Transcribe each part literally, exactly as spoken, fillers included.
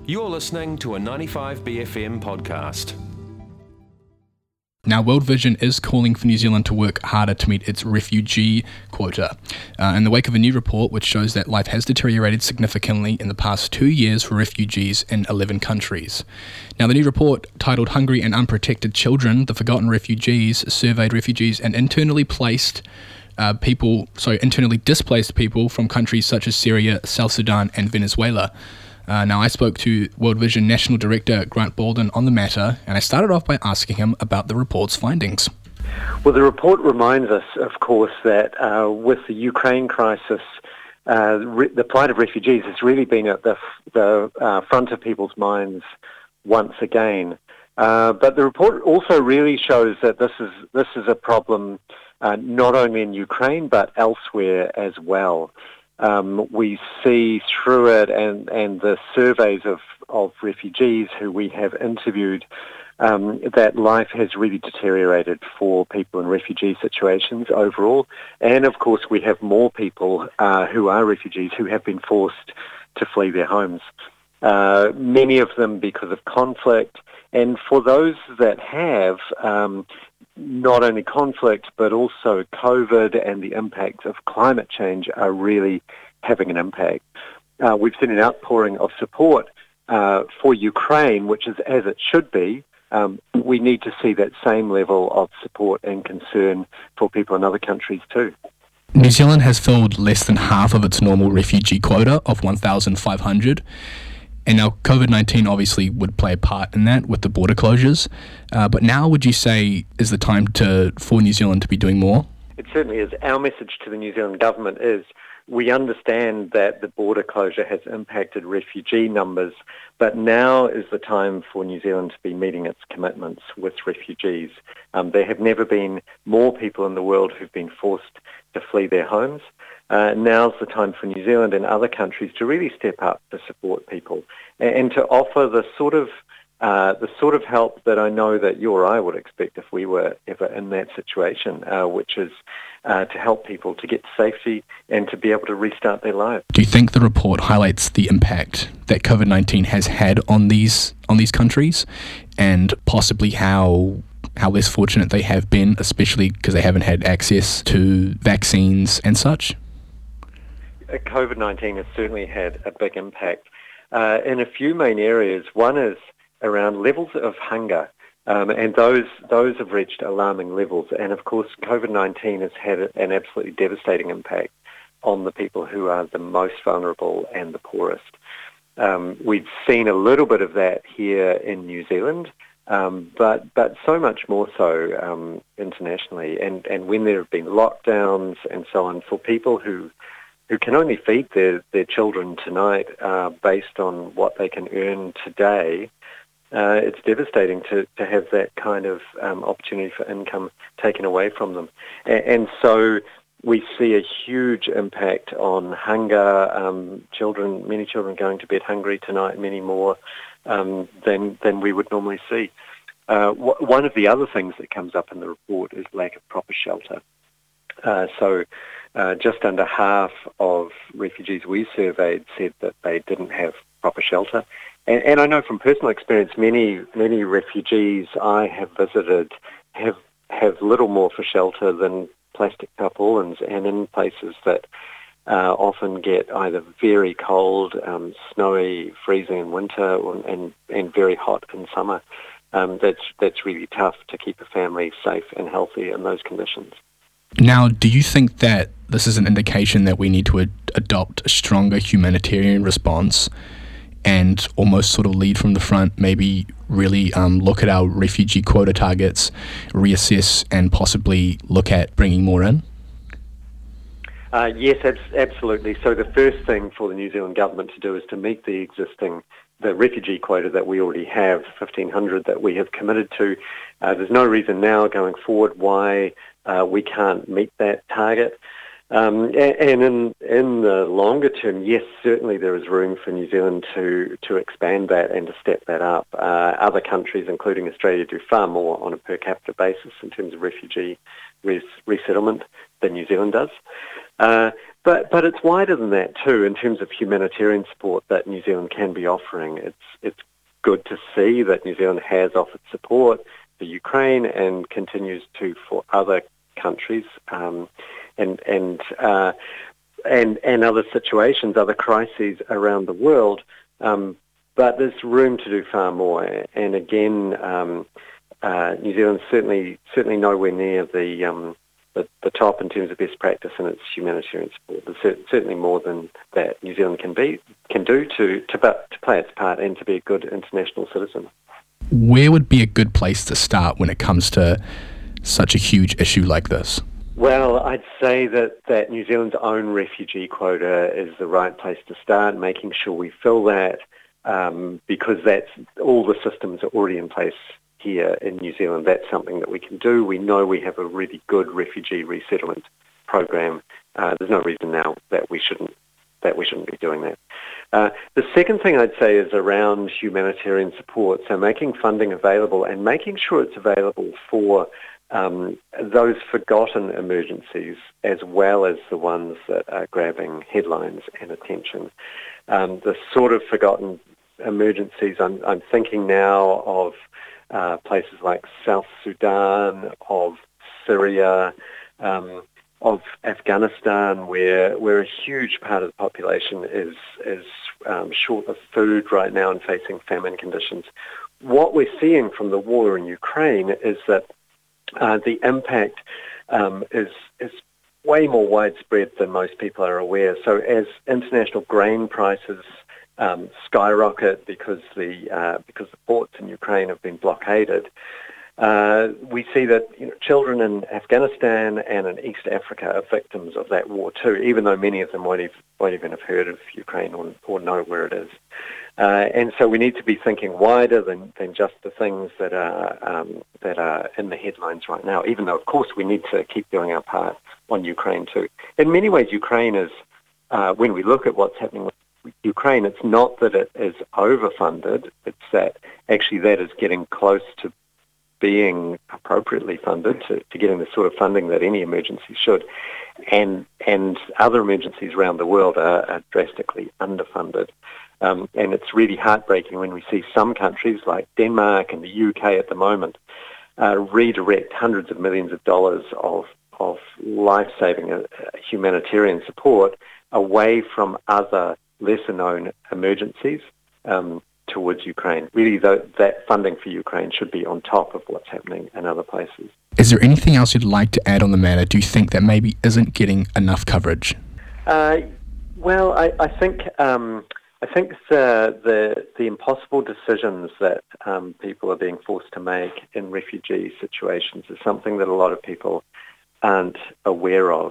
You're listening to a ninety-five B F M podcast. Now, World Vision is calling for New Zealand to work harder to meet its refugee quota, uh, in the wake of a new report which shows that life has deteriorated significantly in the past two years for refugees in eleven countries. Now, the new report, titled Hungry and Unprotected Children, The Forgotten Refugees, surveyed refugees and internally placed uh, people, sorry, internally displaced people from countries such as Syria, South Sudan and Venezuela. Uh, now, I spoke to World Vision National Director Grant Baldwin on the matter, and I started off by asking him about the report's findings. Well, the report reminds us, of course, that uh, with the Ukraine crisis, uh, re- the plight of refugees has really been at the, f- the uh, front of people's minds once again. Uh, but the report also really shows that this is this is a problem uh, not only in Ukraine but elsewhere as well. Um, we see through it and, and the surveys of, of refugees who we have interviewed um, that life has really deteriorated for people in refugee situations overall. And of course we have more people uh, who are refugees who have been forced to flee their homes. Uh, many of them because of conflict. And for those that have, um, not only conflict, but also COVID and the impact of climate change are really having an impact. Uh, we've seen an outpouring of support uh, for Ukraine, which is as it should be. Um, we need to see that same level of support and concern for people in other countries too. New Zealand has filled less than half of its normal refugee quota of one thousand five hundred. And now COVID nineteen obviously would play a part in that with the border closures. Uh, but now would you say is the time to for New Zealand to be doing more? It certainly is. Our message to the New Zealand government is we understand that the border closure has impacted refugee numbers, but now is the time for New Zealand to be meeting its commitments with refugees. Um, there have never been more people in the world who've been forced to flee their homes. Uh, now's the time for New Zealand and other countries to really step up to support people and, and to offer the sort of uh, the sort of help that I know that you or I would expect if we were ever in that situation, uh, which is uh, to help people to get to safety and to be able to restart their lives. Do you think the report highlights the impact that COVID nineteen has had on these on these countries, and possibly how how less fortunate they have been, especially because they haven't had access to vaccines and such? COVID nineteen has certainly had a big impact uh, in a few main areas. One is around levels of hunger, um, and those those have reached alarming levels. And of course, COVID nineteen has had an absolutely devastating impact on the people who are the most vulnerable and the poorest. Um, we've seen a little bit of that here in New Zealand, um, but but so much more so um, internationally. And, and when there have been lockdowns and so on, for people who who can only feed their, their children tonight uh, based on what they can earn today, uh, it's devastating to, to have that kind of um, opportunity for income taken away from them. And, and so we see a huge impact on hunger, um, children, many children going to bed hungry tonight, many more um, than, than we would normally see. Uh, w- one of the other things that comes up in the report is lack of proper shelter. Uh, so uh, just under half of refugees we surveyed said that they didn't have proper shelter. And, and I know from personal experience, many many refugees I have visited have have little more for shelter than plastic tarpaulins, and in places that uh, often get either very cold, um, snowy, freezing in winter, or, and, and very hot in summer. Um, that's that's really tough to keep a family safe and healthy in those conditions. Now, do you think that this is an indication that we need to ad- adopt a stronger humanitarian response and almost sort of lead from the front, maybe really um, look at our refugee quota targets, reassess, and possibly look at bringing more in? Uh, yes, ab- absolutely. So the first thing for the New Zealand government to do is to meet the existing the refugee quota that we already have, fifteen hundred that we have committed to. Uh, there's no reason now going forward why uh, we can't meet that target. Um, and and in, in the longer term, yes, certainly there is room for New Zealand to, to expand that and to step that up. Uh, other countries, including Australia, do far more on a per capita basis in terms of refugee res- resettlement than New Zealand does. Uh, But but it's wider than that too in terms of humanitarian support that New Zealand can be offering. It's it's good to see that New Zealand has offered support for Ukraine and continues to for other countries um, and and uh, and and other situations, other crises around the world. Um, but there's room to do far more. And again, um, uh, New Zealand's certainly certainly nowhere near the um, The, the top in terms of best practice in its humanitarian support. There's cer- certainly more than that New Zealand can be can do to to, to play its part and to be a good international citizen. Where would be a good place to start when it comes to such a huge issue like this? Well, I'd say that, that New Zealand's own refugee quota is the right place to start, making sure we fill that um, because that's all the systems are already in place here in New Zealand. That's something that we can do. We know we have a really good refugee resettlement program. Uh, there's no reason now that we shouldn't that we shouldn't be doing that. Uh, the second thing I'd say is around humanitarian support. So making funding available and making sure it's available for um, those forgotten emergencies as well as the ones that are grabbing headlines and attention. Um, the sort of forgotten emergencies, I'm, I'm thinking now of Uh, places like South Sudan, of Syria, um, of Afghanistan, where where a huge part of the population is is um, short of food right now and facing famine conditions. What we're seeing from the war in Ukraine is that uh, the impact um, is is way more widespread than most people are aware. So as international grain prices Um, skyrocket because the uh, because the ports in Ukraine have been blockaded. Uh, we see that you know, children in Afghanistan and in East Africa are victims of that war too, even though many of them won't even, won't even have heard of Ukraine or, or know where it is. Uh, and so we need to be thinking wider than, than just the things that are um, that are in the headlines right now. Even though, of course, we need to keep doing our part on Ukraine too. In many ways, Ukraine is uh, when we look at what's happening with Ukraine, it's not that it is overfunded, it's that actually that is getting close to being appropriately funded, to, to getting the sort of funding that any emergency should. And and other emergencies around the world are, are drastically underfunded. Um, and it's really heartbreaking when we see some countries like Denmark and the U K at the moment uh, redirect hundreds of millions of dollars of, of life-saving uh, humanitarian support away from other lesser-known emergencies um, towards Ukraine. Really, though, that funding for Ukraine should be on top of what's happening in other places. Is there anything else you'd like to add on the matter? Do you think that maybe isn't getting enough coverage? Uh, well, I, I think um, I think the, the the impossible decisions that um, people are being forced to make in refugee situations is something that a lot of people aren't aware of,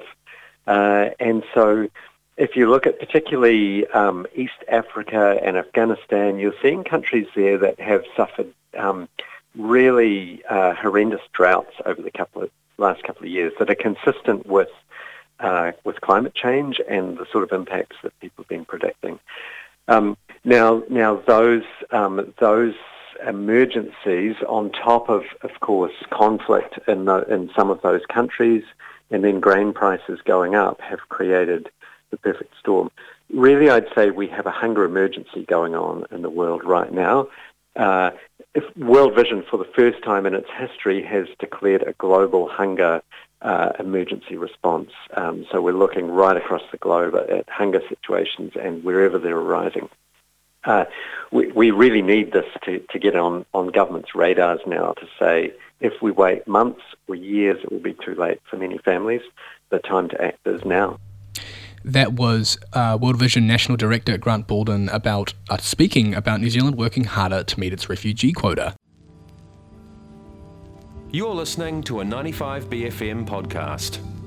uh, and so. If you look at particularly um, East Africa and Afghanistan, you're seeing countries there that have suffered um, really uh, horrendous droughts over the couple of, last couple of years that are consistent with uh, with climate change and the sort of impacts that people have been predicting. Um, now, now those um, those emergencies, on top of, of course, conflict in the, in some of those countries, and then grain prices going up, have created the perfect storm. Really, I'd say we have a hunger emergency going on in the world right now. Uh, if World Vision, for the first time in its history, has declared a global hunger uh, emergency response. Um, so we're looking right across the globe at, at hunger situations and wherever they're arising. Uh, we, we really need this to, to get on, on governments' radars now to say, if we wait months or years, it will be too late for many families. The time to act is now. That was uh, World Vision National Director Grant Baldwin about uh, speaking about New Zealand working harder to meet its refugee quota. You're listening to a ninety-five B F M podcast.